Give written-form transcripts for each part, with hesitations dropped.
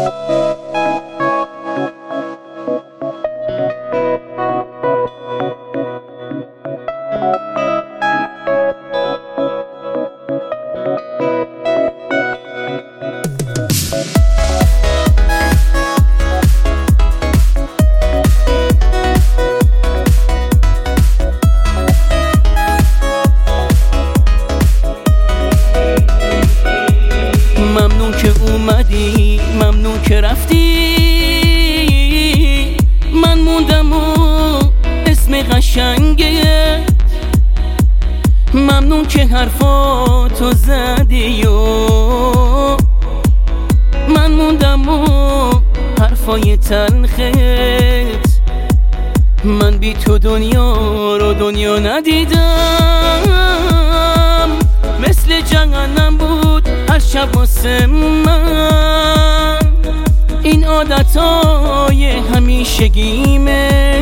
ممنون که اومدی، ممنون که رفتی، من موندم و اسم قشنگه. ممنون که حرفاتو زدی و من موندم و حرفای تلخت. من بی تو دنیا رو دنیا ندیدم، مثل جهنم بود هر شب واسه من. این عادتهای همیشگیمه،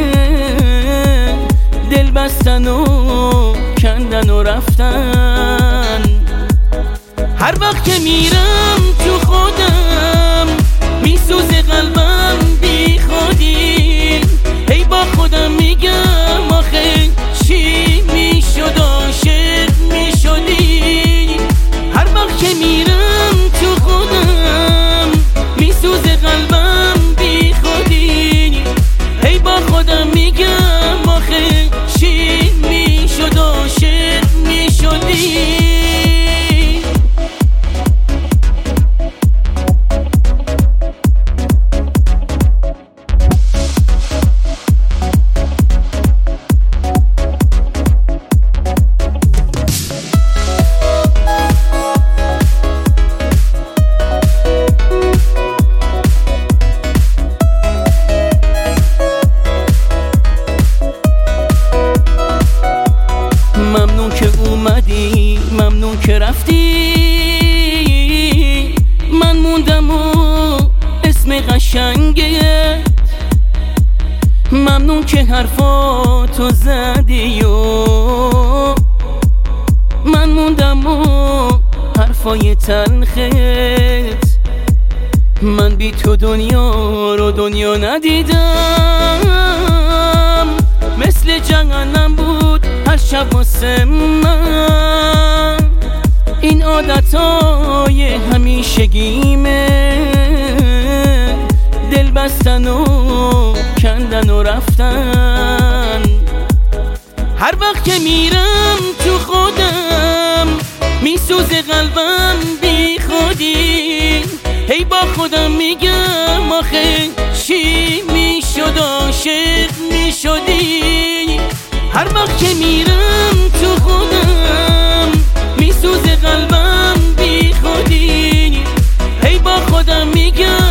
دل بستن و کندن و رفتن. هر وقت که میرم تو خودم میسوزه قلبم بی خودی. هی با خودم میگم آخه چی میشد عاشق میشدی. هر وقت که میرم تو خودم میسوزه قلبم بی خودی. هی با خودم میگم آخه چی میشد عاشق میشدی. ممنون که اومدی، ممنون که رفتی، من موندم و اسم قشنگه. ممنون که حرفاتو زدی و من موندم و حرفای تلخت. من بی تو دنیا رو دنیا ندیدم، مثل جهنم بود هر شب واسه من. این عادتهای همیشگیمه، دل بستن و کندن و رفتن. هر وقت که میرم تو خودم میسوزه قلبم بی خودی. هی با خودم میگم آخه چی میشد عاشق میشدی. هر وقت که میرم تو خودم میسوزه قلبم بی خودی. هی با خودم میگم